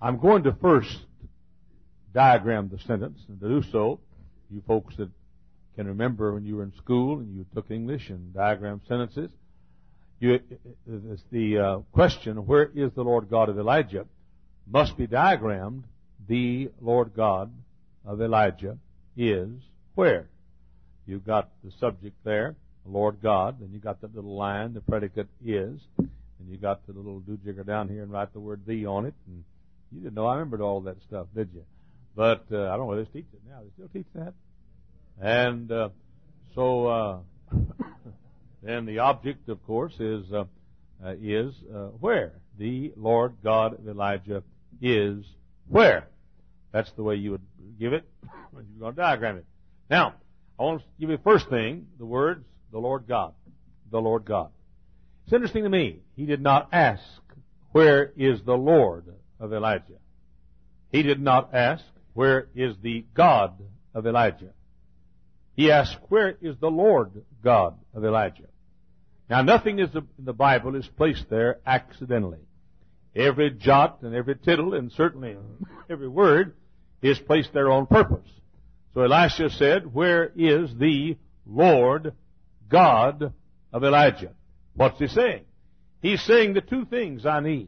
I'm going to first diagram the sentence, and to do so, you folks that can remember when you were in school and you took English and diagrammed sentences, the question, where is the Lord God of Elijah, must be diagrammed. The Lord God of Elijah is where? You've got the subject there, the Lord God, then you got that little line, the predicate is, and you got the little do-jigger down here and write the word thee on it. And you didn't know I remembered all that stuff, did you? But I don't know whether they teach it now. They still teach that? And then the object, of course, is where? The Lord God of Elijah is where? That's the way you would give it when you're going to diagram it. Now, I want to give you the first thing, the words, the Lord God. The Lord God. It's interesting to me. He did not ask, where is the Lord of Elijah? He did not ask, where is the God of Elijah? He asked, where is the Lord God of Elijah? Now, nothing in the Bible is placed there accidentally. Every jot and every tittle, and certainly every word, is placed there on purpose. So Elisha said, where is the Lord God of Elijah? What's he saying? He's saying the two things I need.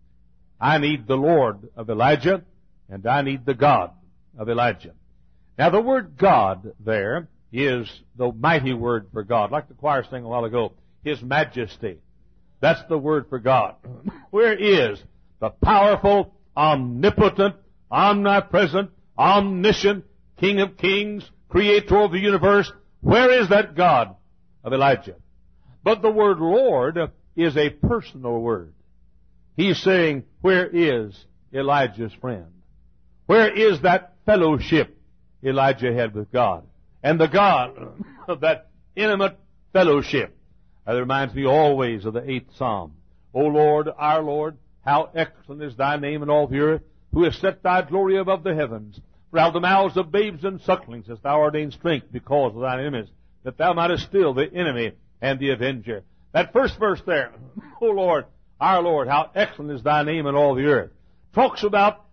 I need the Lord of Elijah, and I need the God of Elijah. Now, the word God there is the mighty word for God. Like the choir sang a while ago, His majesty. That's the word for God. Where is the powerful, omnipotent, omnipresent, omniscient, King of kings, creator of the universe? Where is that God of Elijah? But the word Lord is a personal word. He's saying, where is Elijah's friend? Where is that fellowship Elijah had with God? And the God of that intimate fellowship. That reminds me always of the 8th Psalm. O Lord, our Lord, how excellent is thy name in all the earth, who has set thy glory above the heavens. For out of the mouths of babes and sucklings hast thou ordained strength because of thine enemies, that thou mightest still the enemy and the avenger. That first verse there, O Lord, our Lord, how excellent is thy name in all the earth, talks about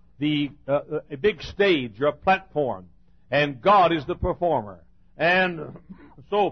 a big stage or a platform, and God is the performer. And so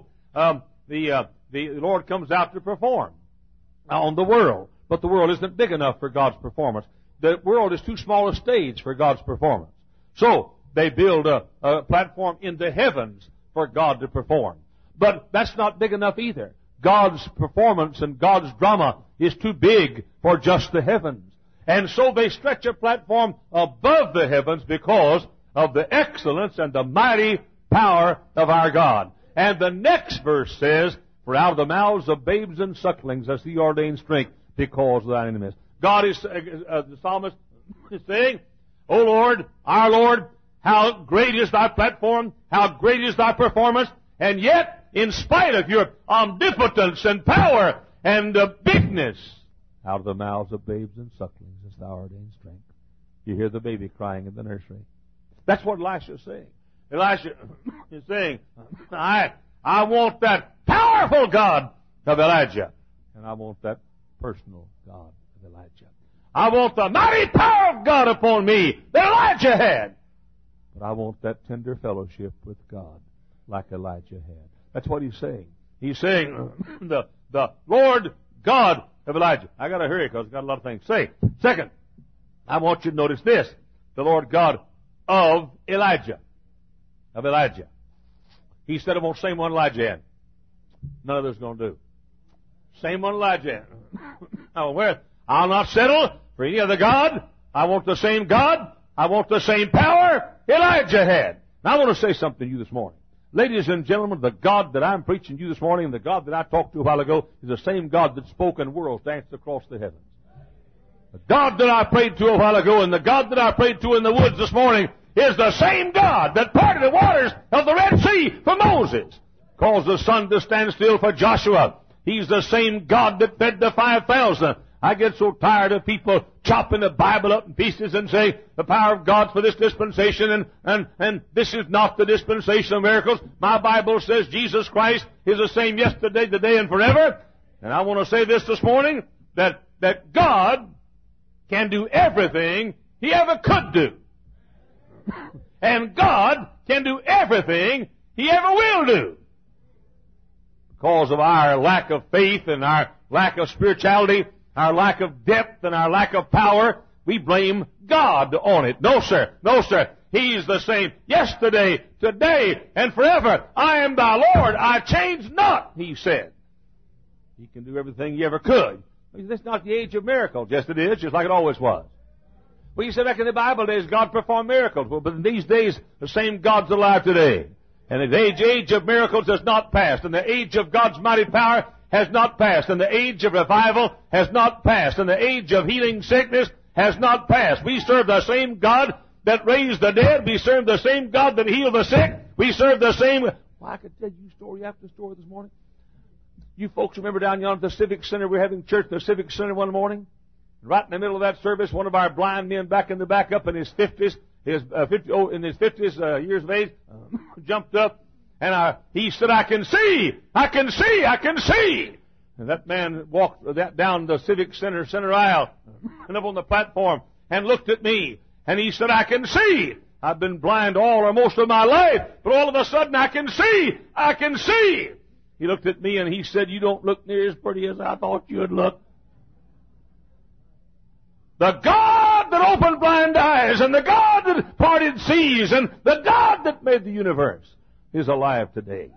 the Lord comes out to perform on the world. But the world isn't big enough for God's performance. The world is too small a stage for God's performance. So they build a platform in the heavens for God to perform. But that's not big enough either. God's performance and God's drama is too big for just the heavens. And so they stretch a platform above the heavens because of the excellence and the mighty power of our God. And the next verse says, for out of the mouths of babes and sucklings hast he ordained strength because of thine enemies. God is, the psalmist is saying, O Lord, our Lord, how great is thy platform, how great is thy performance, and yet, in spite of your omnipotence and power and bigness, out of the mouths of babes and sucklings hast thou ordained strength. You hear the baby crying in the nursery. That's what Elisha is saying. Elisha is saying, I want that powerful God of Elijah, and I want that personal God of Elijah. I want the mighty power of God upon me that Elijah had. But I want that tender fellowship with God like Elijah had. That's what he's saying. He's saying, the Lord God of Elijah. I got to hurry because I've got a lot of things to say. Second, I want you to notice this. The Lord God of Elijah. Of Elijah. He said, I want the same one Elijah had. None of this is going to do. Same one Elijah had. I'll not settle for any other God. I want the same God. I want the same power Elijah had. Now I want to say something to you this morning. Ladies and gentlemen, the God that I'm preaching to you this morning and the God that I talked to a while ago is the same God that spoke and worlds danced across the heavens. The God that I prayed to a while ago and the God that I prayed to in the woods this morning is the same God that parted the waters of the Red Sea for Moses, caused the sun to stand still for Joshua. He's the same God that fed the 5,000. I get so tired of people chopping the Bible up in pieces and saying the power of God's for this dispensation and this is not the dispensation of miracles. My Bible says Jesus Christ is the same yesterday, today, and forever. And I want to say this morning, that God can do everything He ever could do. And God can do everything He ever will do. Because of our lack of faith and our lack of spirituality, our lack of depth and our lack of power, we blame God on it. No, sir. No, sir. He's the same yesterday, today, and forever. I am thy Lord. I change not, He said. He can do everything He ever could. This is not the age of miracles. Yes, it is, just like it always was. Well, you said back in the Bible days, God performed miracles. Well, but in these days, the same God's alive today. And the age of miracles has not passed. And the age of God's mighty power has not passed. And the age of revival has not passed. And the age of healing sickness has not passed. We serve the same God that raised the dead. We serve the same God that healed the sick. We serve the same... Well, I could tell you story after story this morning. You folks remember down yonder at the Civic Center, we were having church at the Civic Center one morning? Right in the middle of that service, one of our blind men back in the back up in his 50s, years of age, jumped up, and he said, I can see! I can see! I can see! And that man walked down the Civic Center aisle, and up on the platform, and looked at me, and he said, I can see! I've been blind all or most of my life, but all of a sudden I can see! I can see! He looked at me and he said, you don't look near as pretty as I thought you'd look. The God that opened blind eyes and the God that parted seas and the God that made the universe is alive today.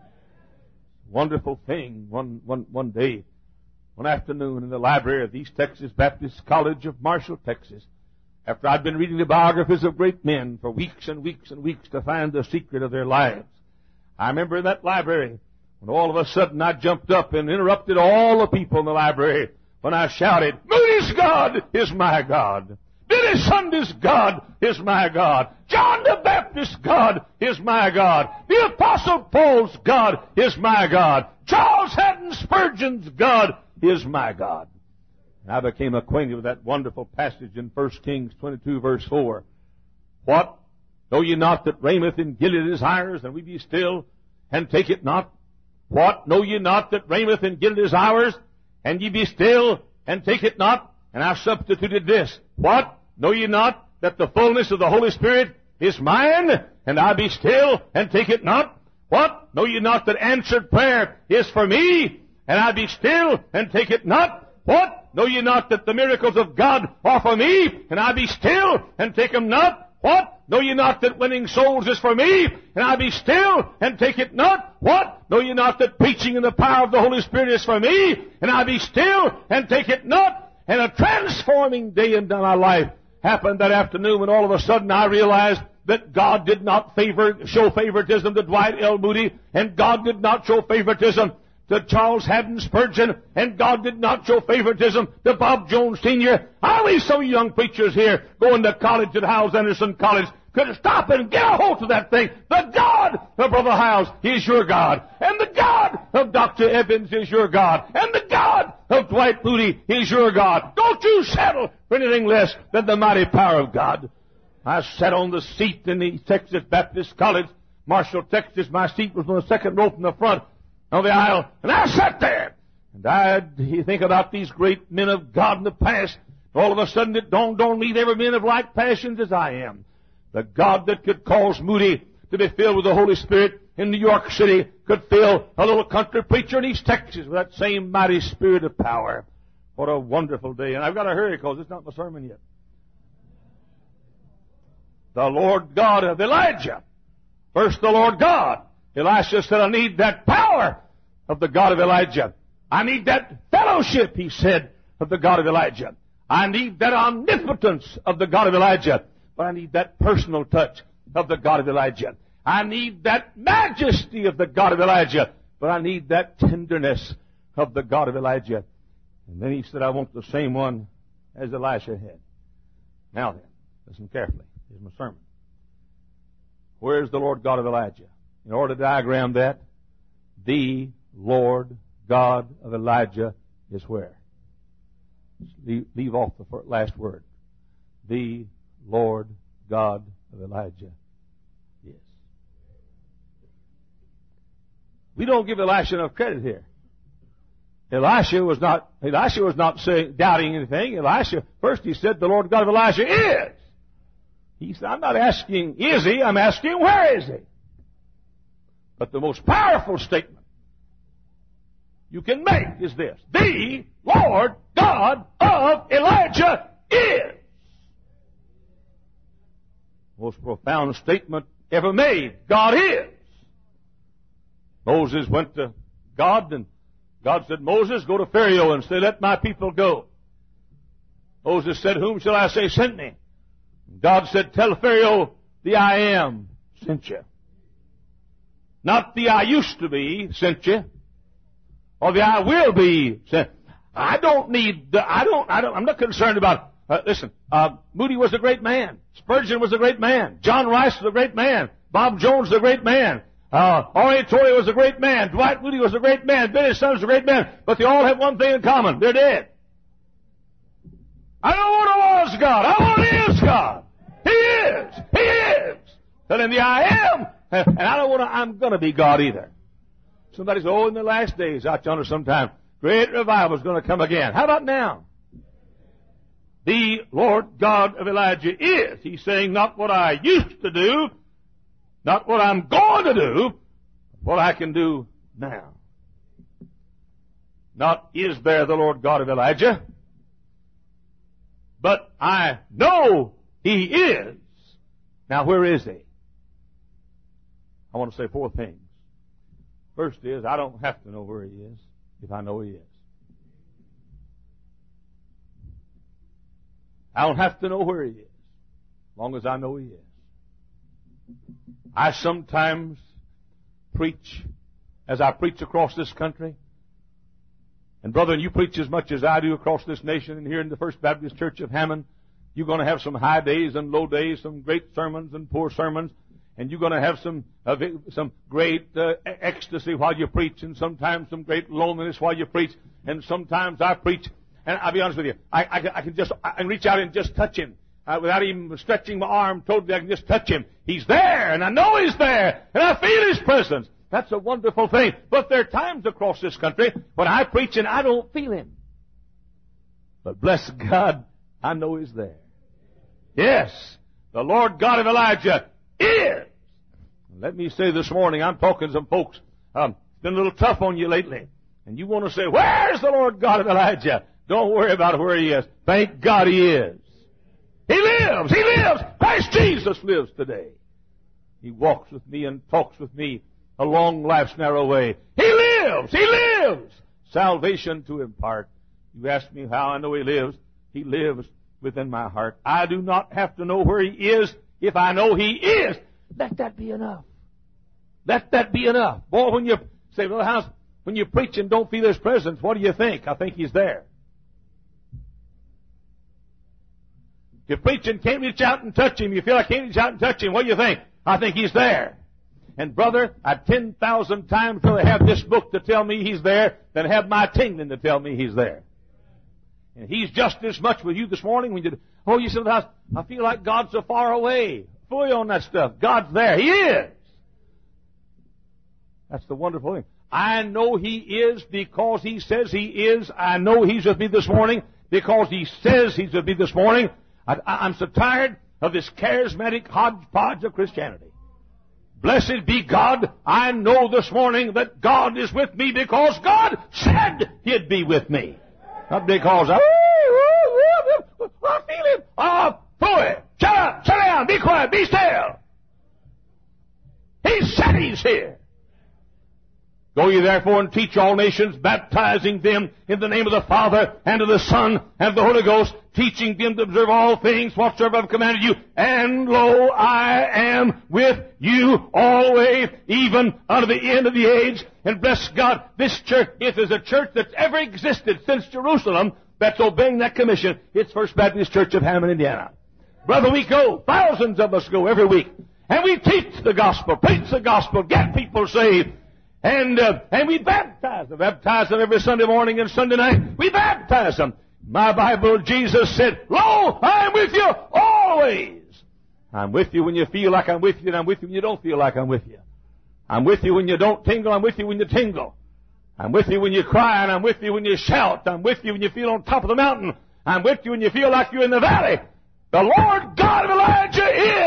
Wonderful thing. One day, one afternoon in the library of East Texas Baptist College of Marshall, Texas, after I'd been reading the biographies of great men for weeks and weeks and weeks to find the secret of their lives, I remember in that library when all of a sudden I jumped up and interrupted all the people in the library when I shouted, Moody's God is my God. Billy Sunday's God is my God. John the Baptist's God is my God. The Apostle Paul's God is my God. Charles Haddon Spurgeon's God is my God. And I became acquainted with that wonderful passage in 1 Kings 22 verse 4. What? Know ye not that reigneth in Gilead is ours, and we be still, and take it not? What? Know ye not that reigneth in Gilead is ours, and ye be still, and take it not? And I substituted this. What? Know ye not that the fullness of the Holy Spirit is mine, and I be still, and take it not? What? Know ye not that answered prayer is for me, and I be still, and take it not? What? Know ye not that the miracles of God are for me, and I be still, and take them not? What? Know ye not that winning souls is for me, and I be still, and take it not? What? Know ye not that preaching in the power of the Holy Spirit is for me, and I be still, and take it not? And a transforming day in my life happened that afternoon when all of a sudden I realized that God did not show favoritism to Dwight L. Moody, and God did not show favoritism to Charles Haddon Spurgeon, and God did not show favoritism to Bob Jones Sr. I wish some young preachers here going to college at Howells Anderson College could stop and get a hold of that thing. The God of Brother Howells is your God, and the God of Dr. Evans is your God, and the God of Dwight Moody is your God. Don't you settle for anything less than the mighty power of God. I sat on the seat in the Texas Baptist College, Marshall, Texas. My seat was on the second row from the front of the aisle, and I sat there. And you think about these great men of God in the past. All of a sudden it dawned on me they were men of like passions as I am. The God that could cause Moody to be filled with the Holy Spirit in New York City could fill a little country preacher in East Texas with that same mighty spirit of power. What a wonderful day. And I've got to hurry because it's not my sermon yet. The Lord God of Elijah. First the Lord God. Elisha said, I need that power of the God of Elijah. I need that fellowship, he said, of the God of Elijah. I need that omnipotence of the God of Elijah. But I need that personal touch of the God of Elijah. I need that majesty of the God of Elijah. But I need that tenderness of the God of Elijah. And then he said, I want the same one as Elisha had. Now then, listen carefully. Here's my sermon. Where is the Lord God of Elijah? In order to diagram that, the Lord God of Elijah is where? Leave off the last word. The Lord God of Elijah is. We don't give Elisha enough credit here. Elisha was not doubting anything. Elisha, first he said, the Lord God of Elijah is. He said, I'm not asking, is he? I'm asking, where is he? But the most powerful statement you can make is this: the Lord God of Elijah is. Most profound statement ever made. God is. Moses went to God, and God said, Moses, go to Pharaoh and say, let my people go. Moses said, whom shall I say sent me? God said, tell Pharaoh, the I am sent you. Not the I used to be sent you, or the I will be sent. I'm not concerned about, Moody was a great man. Spurgeon was a great man. John Rice was a great man. Bob Jones was a great man. R.A. Torrey was a great man. Dwight Moody was a great man. Benny Sons was a great man. But they all have one thing in common. They're dead. I don't want a was God. I want He is God. He is. He is. Tell Him the I am. And I don't want to, I'm going to be God either. Somebody says, oh, in the last days, out yonder sometime, great revival is going to come again. How about now? The Lord God of Elijah is. He's saying not what I used to do, not what I'm going to do, what I can do now. Not is there the Lord God of Elijah, but I know He is. Now where is He? I want to say 4 things. First is, I don't have to know where He is if I know He is. I don't have to know where He is, as long as I know He is. I sometimes preach, as I preach across this country, and brother, you preach as much as I do across this nation, and here in the First Baptist Church of Hammond, you're going to have some high days and low days, some great sermons and poor sermons, and you're going to have some great ecstasy while you preach, and sometimes some great loneliness while you preach, and sometimes I preach, and I'll be honest with you, I can reach out and just touch Him. Without even stretching my arm totally, I can just touch Him. He's there, and I know He's there, and I feel His presence. That's a wonderful thing. But there are times across this country when I preach and I don't feel Him. But bless God, I know He's there. Yes, the Lord God of Elijah is. Let me say this morning, I'm talking to some folks, it's been a little tough on you lately. And you want to say, where's the Lord God of Elijah? Don't worry about where He is. Thank God He is. He lives! He lives! Christ Jesus lives today. He walks with me and talks with me along life's narrow way. He lives! He lives! Salvation to impart. You ask me how I know He lives. He lives within my heart. I do not have to know where He is if I know He is. Let that be enough. Let that be enough. Boy, when you say, well, when you preach and don't feel His presence, what do you think? I think He's there. You preach and can't reach out and touch Him. You feel like I can't reach out and touch Him. What do you think? I think He's there. And brother, I'd 10,000 times rather have this book to tell me He's there than have my tingling to tell me He's there. And He's just as much with you this morning when you said, I feel like God's so far away. Fully on that stuff. God's there. He is. That's the wonderful thing. I know He is because He says He is. I know He's with me this morning because He says He's with me this morning. I'm so tired of this charismatic hodgepodge of Christianity. Blessed be God, I know this morning that God is with me because God said He'd be with me. Not because I feel Him. Throw it. Shut up. Sit down. Be quiet. Be still. He said He's here. Go ye therefore and teach all nations, baptizing them in the name of the Father, and of the Son, and of the Holy Ghost, teaching them to observe all things whatsoever I've commanded you. And lo, I am with you always, even unto the end of the age. And bless God, this church, if there's a church that's ever existed since Jerusalem that's obeying that commission, it's First Baptist Church of Hammond, Indiana. Brother, we go, thousands of us go every week, and we teach the gospel, preach the gospel, get people saved. And we baptize them. Baptize them every Sunday morning and Sunday night. We baptize them. My Bible, Jesus said, lo, I am with you always. I'm with you when you feel like I'm with you, and I'm with you when you don't feel like I'm with you. I'm with you when you don't tingle, I'm with you when you tingle. I'm with you when you cry, and I'm with you when you shout. I'm with you when you feel on top of the mountain. I'm with you when you feel like you're in the valley. The Lord God of Elijah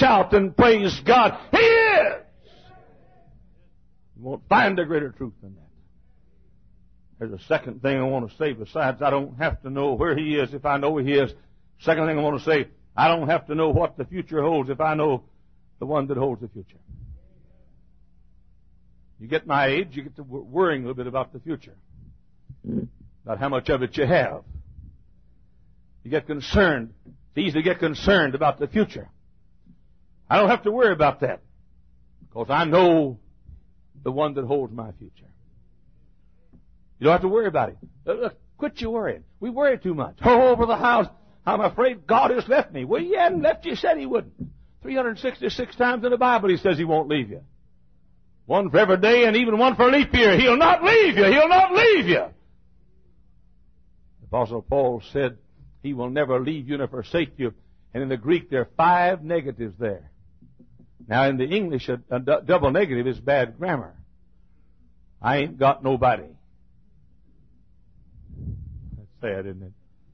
shout and praise God. He is! You won't find a greater truth than that. There's a second thing I want to say besides I don't have to know where He is if I know He is. Second thing I want to say, I don't have to know what the future holds if I know the one that holds the future. You get my age, you get to worrying a little bit about the future. About how much of it you have. You get concerned. It's easy to get concerned about the future. I don't have to worry about that. Because I know the one that holds my future. You don't have to worry about it. Look, quit your worrying. We worry too much. Oh, over the house. I'm afraid God has left me. Well, He hadn't left you. He said He wouldn't. 366 times in the Bible He says He won't leave you. One for every day and even one for leap year. He'll not leave you. He'll not leave you. The Apostle Paul said He will never leave you nor forsake you. And in the Greek there are 5 negatives there. Now in the English a double negative is bad grammar. I ain't got nobody. That's sad, isn't it?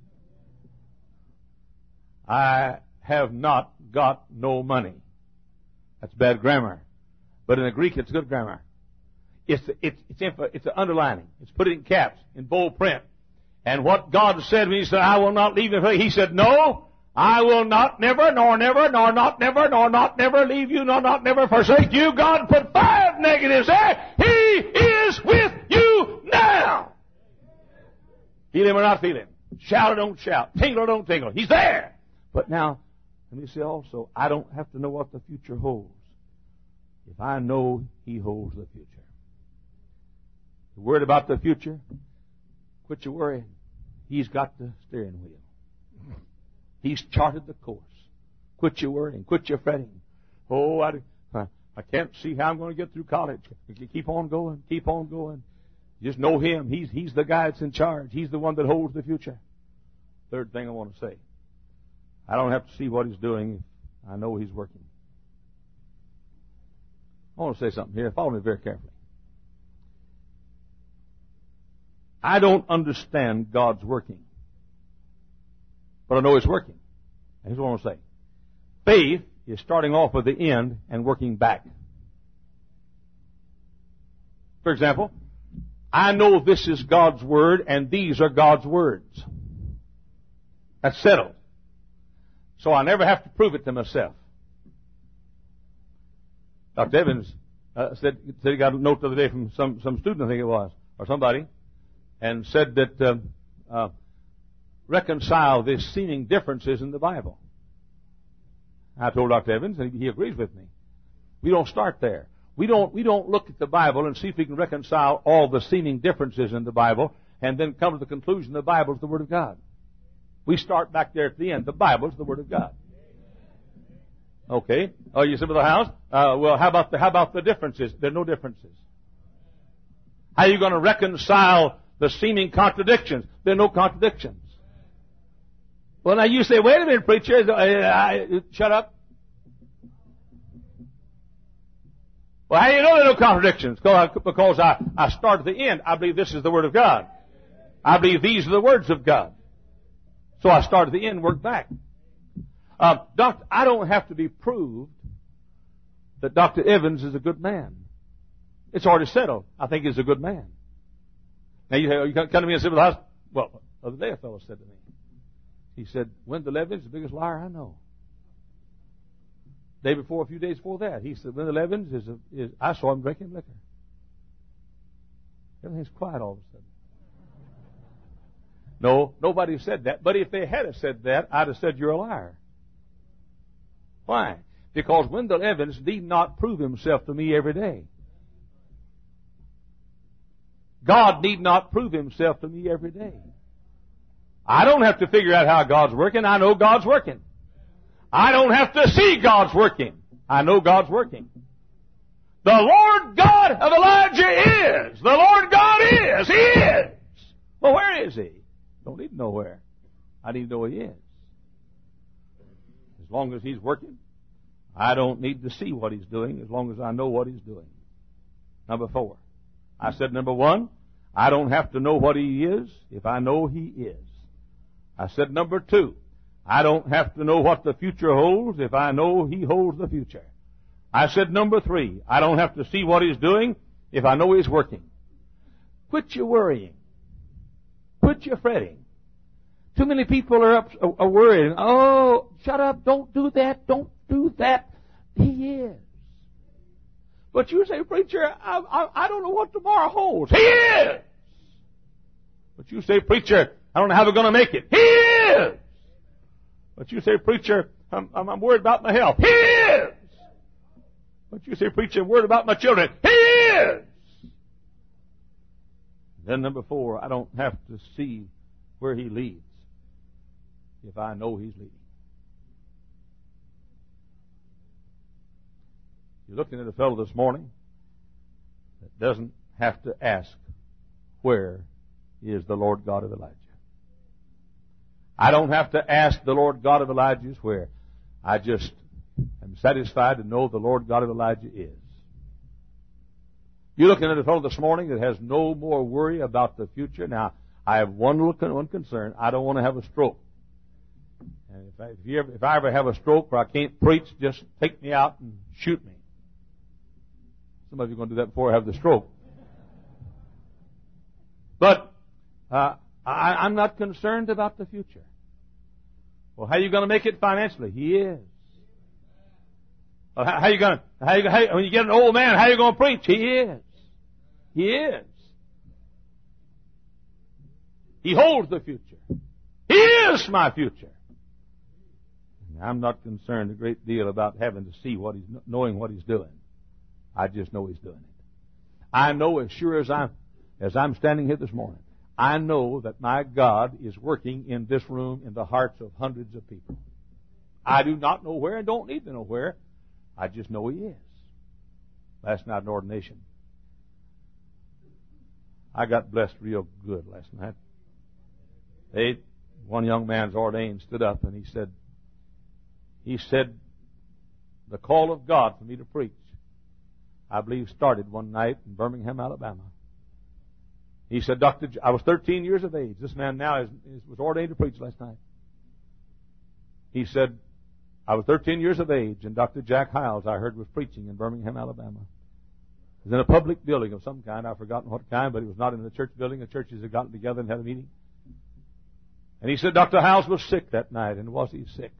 I have not got no money. That's bad grammar. But in the Greek, it's good grammar. It's an underlining. It's put in caps, in bold print. And what God said when He said, I will not leave you. He said, no, I will not never, nor never, nor not never, nor not never leave you, nor not never forsake you. God put 5 negatives there. He is with you now. Feel Him or not feel Him. Shout or don't shout. Tingle or don't tingle. He's there. But now, let me say also, I don't have to know what the future holds. If I know He holds the future. You're worried about the future? Quit your worrying. He's got the steering wheel. He's charted the course. Quit your worrying. Quit your fretting. Oh, I can't see how I'm going to get through college. Keep on going. Keep on going. Just know Him. He's the guy that's in charge. He's the one that holds the future. Third thing I want to say. I don't have to see what He's doing if I know He's working. I want to say something here. Follow me very carefully. I don't understand God's working. But I know He's working. Here's what I want to say. Faith is starting off with the end and working back. For example, I know this is God's Word and these are God's words. That's settled. So I never have to prove it to myself. Dr. Evans said he got a note the other day from some student, I think it was, or somebody, and said that reconcile the seeming differences in the Bible. I told Dr. Evans, and he agrees with me. We don't start there. We don't look at the Bible and see if we can reconcile all the seeming differences in the Bible and then come to the conclusion the Bible is the Word of God. We start back there at the end. The Bible is the Word of God. Okay. Oh, you sit with the house? Well, how about the differences? There are no differences. How are you going to reconcile the seeming contradictions? There are no contradictions. Well, now you say, wait a minute, preacher. Shut up. Well, how do you know there are no contradictions? Because I start at the end. I believe this is the Word of God. I believe these are the words of God. So I start at the end and work back. Doctor, I don't have to be proved that Dr. Evans is a good man. It's already settled. I think he's a good man. Now you come to me and sit with the house. Well, the other day a fellow said to me, he said, Wendell Evans is the biggest liar I know. A few days before that, he said, Wendell Evans I saw him drinking liquor. Everything's quiet all of a sudden. No, nobody said that. But if they had said that, I'd have said you're a liar. Why? Because Wendell Evans need not prove himself to me every day. God need not prove Himself to me every day. I don't have to figure out how God's working. I know God's working. I don't have to see God's working. I know God's working. The Lord God of Elijah is. The Lord God is. He is. Well, where is He? Don't need to know where. I need to know He is. As long as He's working, I don't need to see what He's doing as long as I know what He's doing. Number 4. I said number 1, I don't have to know what He is if I know He is. I said number 2, I don't have to know what the future holds if I know He holds the future. I said number 3, I don't have to see what He's doing if I know He's working. Quit your worrying. Quit your fretting. Too many people are worried. Oh, shut up, don't do that, don't do that. He is. But you say, preacher, I don't know what tomorrow holds. He is! But you say, preacher, I don't know how we're going to make it. He is! But you say, preacher, I'm worried about my health. He is! But you say, preacher, I'm worried about my children. He is! Then number 4, I don't have to see where He leads if I know He's leading. You're looking at a fellow this morning that doesn't have to ask, where is the Lord God of Elijah? I don't have to ask the Lord God of Elijah where. I just am satisfied to know the Lord God of Elijah is. You're looking at a fellow this morning that has no more worry about the future. Now, I have one concern. I don't want to have a stroke. And if I ever have a stroke where I can't preach, just take me out and shoot me. Some of you are going to do that before I have the stroke. But I'm not concerned about the future. Well, how are you going to make it financially? He is. Well, when you get an old man, how are you going to preach? He is. He is. He holds the future. He is my future. I'm not concerned a great deal about having to see knowing what He's doing. I just know He's doing it. I know as sure as I'm standing here this morning, I know that my God is working in this room in the hearts of hundreds of people. I do not know where and don't need to know where. I just know He is. Last night in ordination, I got blessed real good last night. One young man's ordained stood up and he said, the call of God for me to preach, I believe, started one night in Birmingham, Alabama. He said, I was 13 years of age. This man now was ordained to preach last night. He said, I was 13 years of age, and Dr. Jack Hiles, I heard, was preaching in Birmingham, Alabama. It was in a public building of some kind. I've forgotten what kind, but it was not in the church building. The churches had gotten together and had a meeting. And he said Dr. Hiles was sick that night, and was he sick?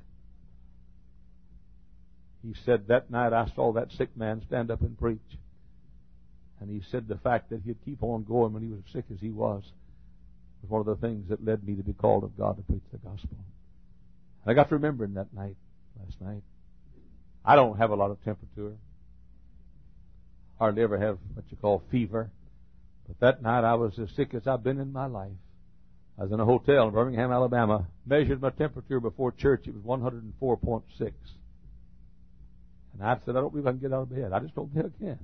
He said, that night I saw that sick man stand up and preach. And he said the fact that he'd keep on going when he was as sick as he was one of the things that led me to be called of God to preach the gospel. I got to remembering that night, last night. I don't have a lot of temperature. Hardly ever have what you call fever. But that night I was as sick as I've been in my life. I was in a hotel in Birmingham, Alabama. Measured my temperature before church. It was 104.6. And I said, I don't believe I can get out of bed. I just don't think I can.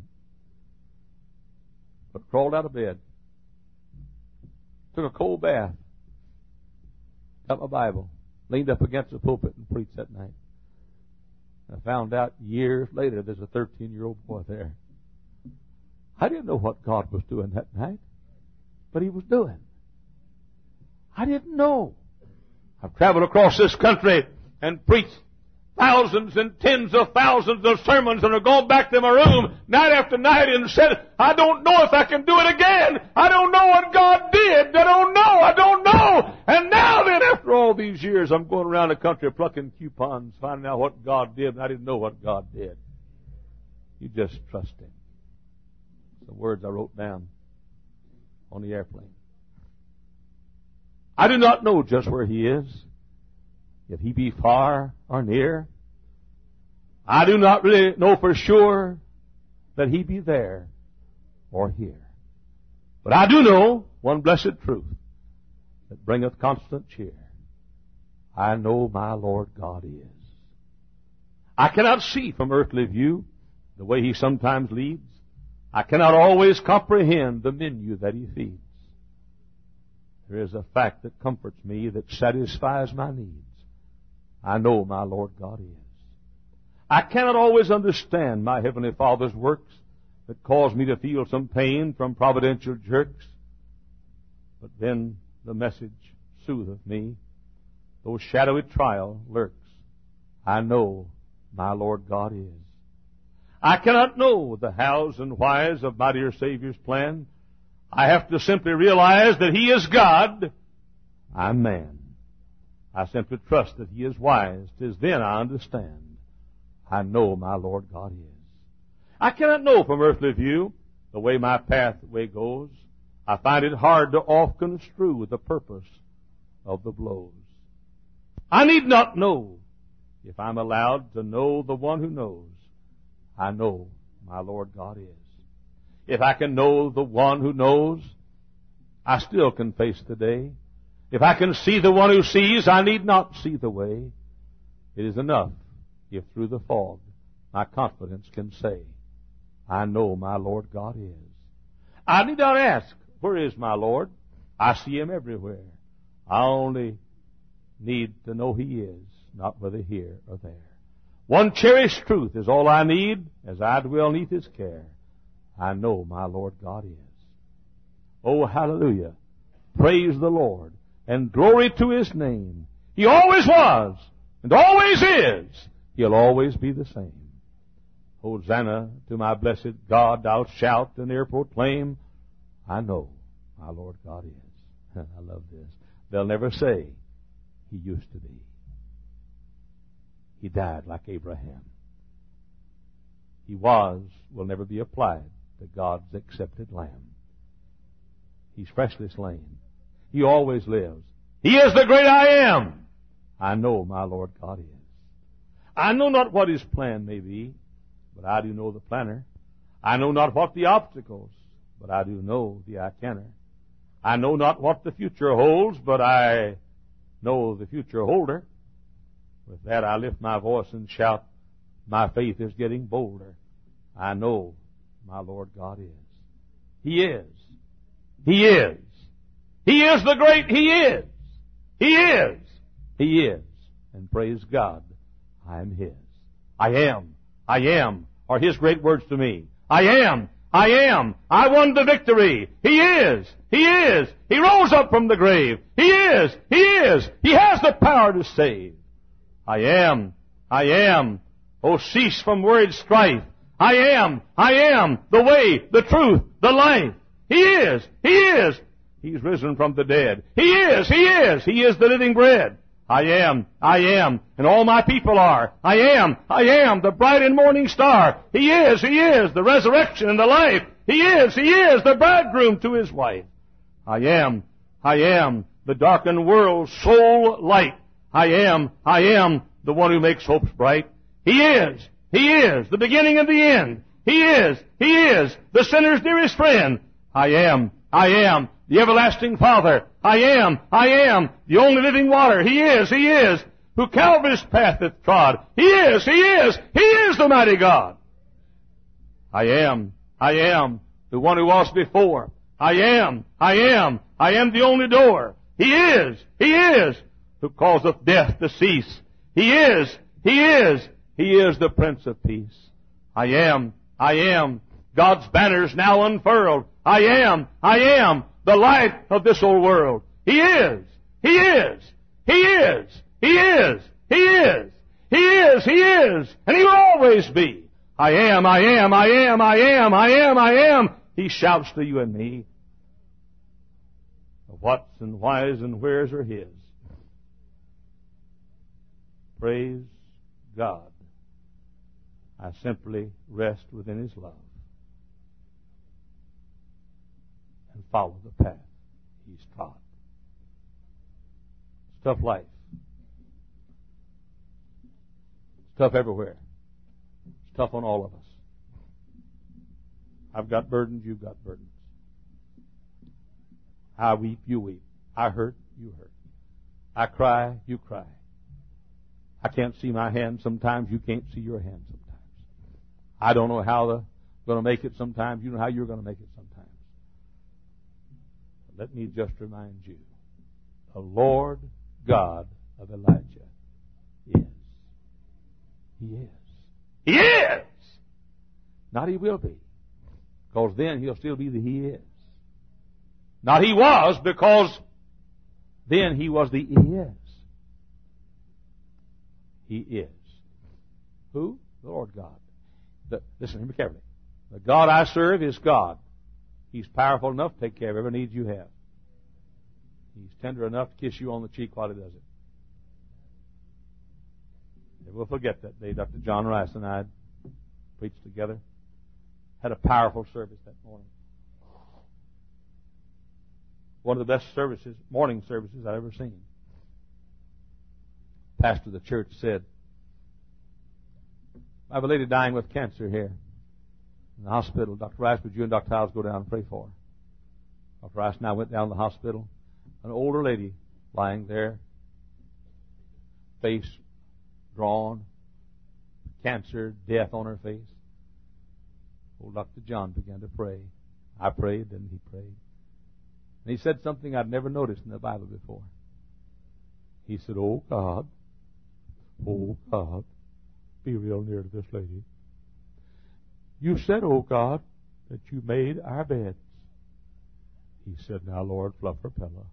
But crawled out of bed. Took a cold bath. Got my Bible. Leaned up against the pulpit and preached that night. I found out years later there's a 13-year-old boy there. I didn't know what God was doing that night, but He was doing. I didn't know. I've traveled across this country and preached thousands and tens of thousands of sermons, and have gone back to my room night after night and said, I don't know if I can do it again. I don't know what God did. I don't know. And now then, after all these years, I'm going around the country plucking coupons, finding out what God did, and I didn't know what God did. You just trust Him. The words I wrote down on the airplane. I do not know just where He is, if He be far or near. I do not really know for sure that He be there or here. But I do know one blessed truth that bringeth constant cheer. I know my Lord God is. I cannot see from earthly view the way He sometimes leads. I cannot always comprehend the menu that He feeds. There is a fact that comforts me, that satisfies my needs. I know my Lord God is. I cannot always understand my Heavenly Father's works that cause me to feel some pain from providential jerks. But then the message sootheth me. though shadowy trial lurks, I know my Lord God is. I cannot know the hows and whys of my dear Savior's plan. I have to simply realize that He is God. I'm man. I simply trust that He is wise. 'Tis then I understand. I know my Lord God is. I cannot know from earthly view the way my pathway goes. I find it hard to oft construe the purpose of the blows. I need not know if I'm allowed to know the one who knows. I know my Lord God is. If I can know the one who knows, I still can face the day. If I can see the one who sees, I need not see the way. It is enough if through the fog my confidence can say, I know my Lord God is. I need not ask, where is my Lord? I see Him everywhere. I only need to know He is, not whether here or there. One cherished truth is all I need as I dwell neath His care. I know my Lord God is. Oh, hallelujah. Praise the Lord and glory to His name. He always was and always is. He'll always be the same. Hosanna to my blessed God, thou shalt and e'er proclaim, I know my Lord God is. I love this. They'll never say He used to be. He died like Abraham. He was, will never be applied to God's accepted lamb. He's freshly slain. He always lives. He is the great I am. I know my Lord God is. I know not what His plan may be, but I do know the planner. I know not what the obstacles, but I do know the I canner. I know not what the future holds, but I know the future holder. With that I lift my voice and shout, my faith is getting bolder. I know my Lord God is. He is. He is. He is the great He is. He is. He is. And praise God, I am His. I am are His great words to me. I am. I won the victory. He is. He rose up from the grave. He is. He has the power to save. I am. Oh, cease from worried strife. I am the way, the truth, the life. He is. He's risen from the dead. He is. He is the living bread. I am, and all my people are. I am, the bright and morning star. He is, the resurrection and the life. He is, the bridegroom to His wife. I am, the darkened world's sole light. I am, the one who makes hopes bright. He is, the beginning and the end. He is, the sinner's dearest friend. I am, the everlasting Father. I am, the only living water. He is, who Calvary's path hath trod. He is the mighty God. I am, the one who was before. I am the only door. He is, who causeth death to cease. He is the Prince of Peace. I am, God's banners now unfurled. I am, the light of this old world. He is, and He will always be. I am. He shouts to you and me. The whats and whys and wheres are His. Praise God. I simply rest within His love and follow the path He's trod. It's tough life. It's tough everywhere. It's tough on all of us. I've got burdens, you've got burdens. I weep, you weep. I hurt, you hurt. I cry, you cry. I can't see my hand sometimes, you can't see your hand sometimes. I don't know how I'm going to make it sometimes, you know how you're going to make it sometimes. But let me just remind you, the Lord God of Elijah is. He is. He is! Not He will be, because then He'll still be the He is. Not He was, because then He was the He is. He is. Who? The Lord God. Listen, hear me carefully. The God I serve is God. He's powerful enough to take care of every need you have. He's tender enough to kiss you on the cheek while He does it. Never will forget that day Dr. John Rice and I preached together. Had a powerful service that morning. One of the best morning services I've ever seen. Pastor of the church said, I have a lady dying with cancer here in the hospital. Dr. Rice, would you and Dr. Howes go down and pray for her? Dr. Rice and I went down to the hospital. An older lady lying there, face drawn, cancer, death on her face. Old Dr. John began to pray. I prayed, and he prayed. And he said something I'd never noticed in the Bible before. He said, oh God, be real near to this lady. You said, oh God, that you made our beds. He said, now Lord, fluff her pillow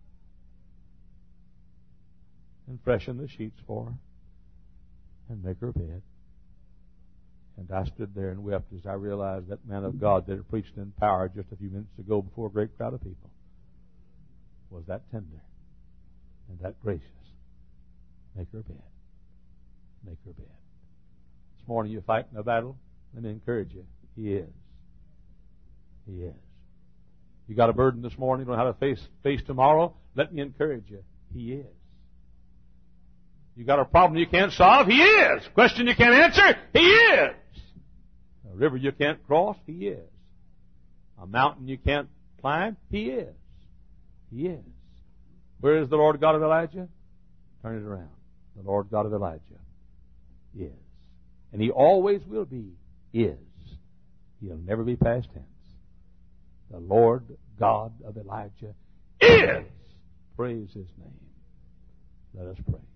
and freshen the sheets for her and make her bed. And I stood there and wept as I realized that man of God that had preached in power just a few minutes ago before a great crowd of people was that tender and that gracious. Make her bed. Make her bed. This morning you're fighting a battle. Let me encourage you. He is. He is. You got a burden this morning. You don't know how to face tomorrow. Let me encourage you. He is. You got a problem you can't solve. He is. Question you can't answer. He is. A river you can't cross. He is. A mountain you can't climb. He is. He is. Where is the Lord God of Elijah? Turn it around. The Lord God of Elijah is. And He always will be is. He'll never be past tense. The Lord God of Elijah is. Praise His name. Let us pray.